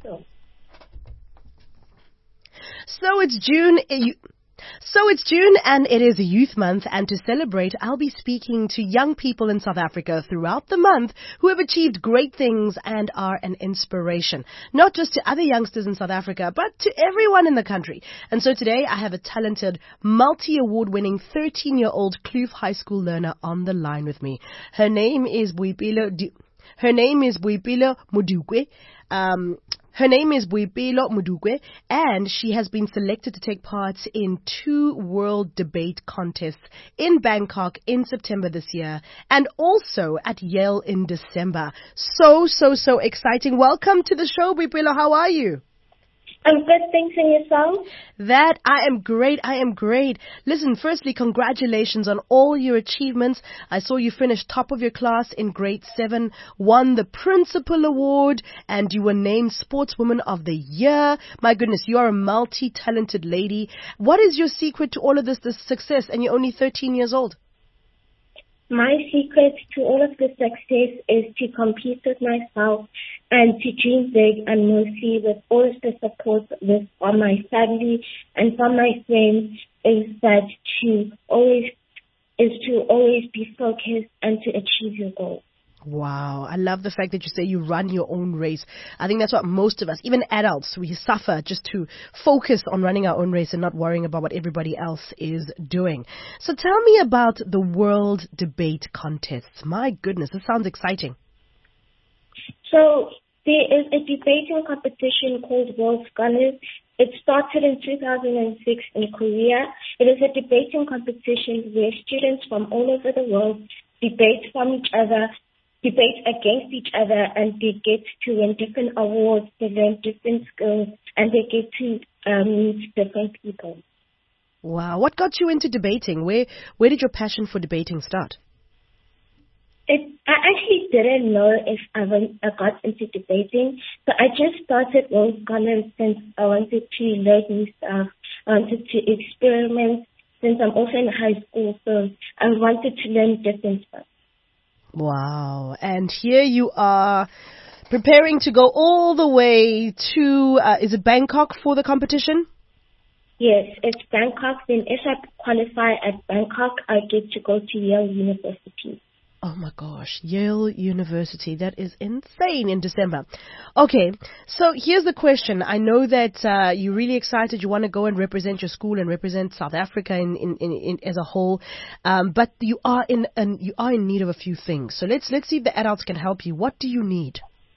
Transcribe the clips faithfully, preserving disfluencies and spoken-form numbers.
So, so it's June. You, So it's June and it is Youth Month, and to celebrate, I'll be speaking to young people in South Africa throughout the month who have achieved great things and are an inspiration, not just to other youngsters in South Africa, but to everyone in the country. And so today I have a talented, multi-award-winning thirteen-year-old Kloof High School learner on the line with me. Her name is Boipelo Du- Her name is Boipelo Modukwe. Um, Her name is Boipelo Modukwe, and she has been selected to take part in two world debate contests in Bangkok in September this year, and also at Yale in December. So, so, so exciting. Welcome to the show, Boipelo. How are you? I'm good, thanks, and yourself? That I am great, I am great. Listen, firstly, congratulations on all your achievements. I saw you finish top of your class in grade seven, won the Principal Award, and you were named Sportswoman of the Year. My goodness, you are a multi-talented lady. What is your secret to all of this, this success, and you're only thirteen years old? My secret to all of the success is to compete with myself and to dream big, and mostly with all of the support with from my family and from my friends is that to always is to always be focused and to achieve your goals. Wow. I love the fact that you say you run your own race. I think that's what most of us, even adults, we suffer just to focus on running our own race and not worrying about what everybody else is doing. So tell me about the World Debate Contests. My goodness, this sounds exciting. So there is a debating competition called World Scholars. It started in two thousand six in Korea. It is a debating competition where students from all over the world debate from each other, debate against each other, and they get to win different awards, they learn different skills, and they get to um, meet different people. Wow. What got you into debating? Where where did your passion for debating start? It, I actually didn't know if I, went, I got into debating, so I just started World Scholars since I wanted to learn new stuff. I wanted to experiment since I'm also in high school, so I wanted to learn different stuff. Wow. And here you are preparing to go all the way to, uh, is it Bangkok for the competition? Yes, it's Bangkok. Then if I qualify at Bangkok, I get to go to Yale University. Oh my gosh, Yale University. That is insane in December. Okay, so here's the question. I know that uh, you're really excited. You want to go and represent your school and represent South Africa in, in, in, in as a whole. Um, but you are in an, you are in need of a few things. So let's let's see if the adults can help you. What do you need?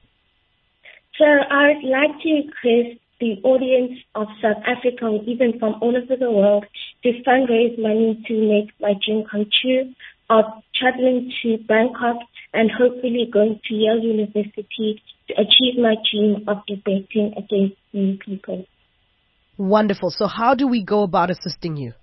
So I would like to request the audience of South Africa, or even from all over the world, to fundraise money to make my dream come true of traveling to Bangkok and hopefully going to Yale University to achieve my dream of debating against new people. Wonderful. So how do we go about assisting you?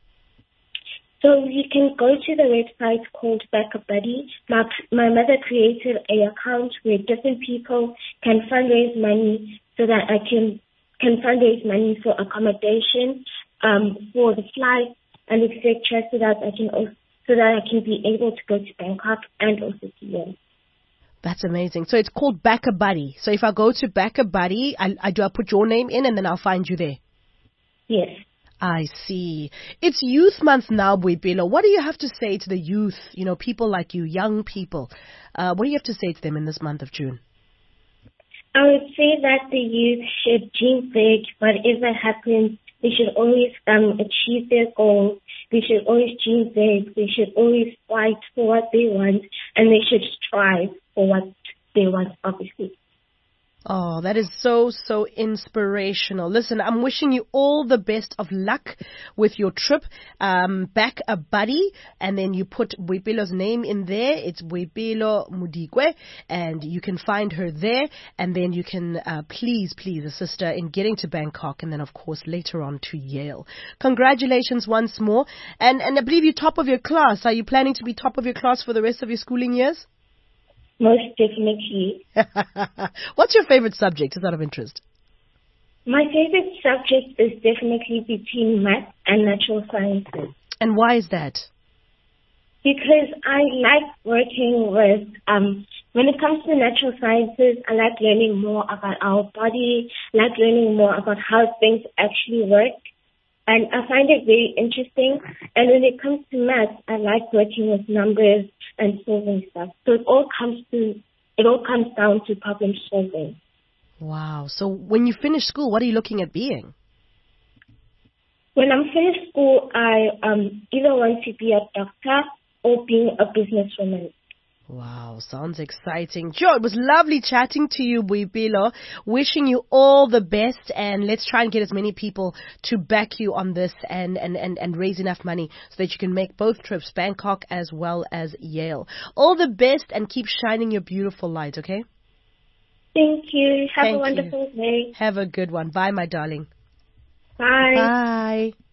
So you can go to the website called Back a Buddy. My, my mother created an account where different people can fundraise money so that I can can fundraise money for accommodation, um, for the flight and et cetera, so that I can also so that I can be able to go to Bangkok and also to Yale. That's amazing. So it's called Back a Buddy. So if I go to Back a Buddy, I, I do I put your name in and then I'll find you there? Yes. I see. It's Youth Month now, Boipelo. What do you have to say to the youth, you know, people like you, young people? Uh, what do you have to say to them in this month of June? I would say that the youth should dream big. Whatever happens, they should always um, achieve their goals. They should always dream big. They should always fight for what they want, and they should strive for what they want, obviously. Oh, that is so, so inspirational. Listen, I'm wishing you all the best of luck with your trip. Um, Back a Buddy, and then you put Boipelo's name in there. It's Boipelo Modukwe, and you can find her there, and then you can uh, please, please assist her in getting to Bangkok, and then, of course, later on to Yale. Congratulations once more. And, and I believe you're top of your class. Are you planning to be top of your class for the rest of your schooling years? Most definitely. What's your favorite subject? Is that of interest? My favorite subject is definitely between math and natural sciences. And why is that? Because I like working with um, When it comes to natural sciences, I like learning more about our body, like learning more about how things actually work. And I find it very interesting. And when it comes to math, I like working with numbers and solving stuff. So it all comes to, it all comes down to problem solving. Wow. So when you finish school, what are you looking at being? When I'm finished school, I um, either want to be a doctor or being a businesswoman. Wow, sounds exciting. Joe, it was lovely chatting to you, Boipelo. Wishing you all the best, and let's try and get as many people to back you on this and, and, and, and raise enough money so that you can make both trips, Bangkok as well as Yale. All the best, and keep shining your beautiful light, okay? Thank you. Have Thank a wonderful you. day. Have a good one. Bye, my darling. Bye. Bye.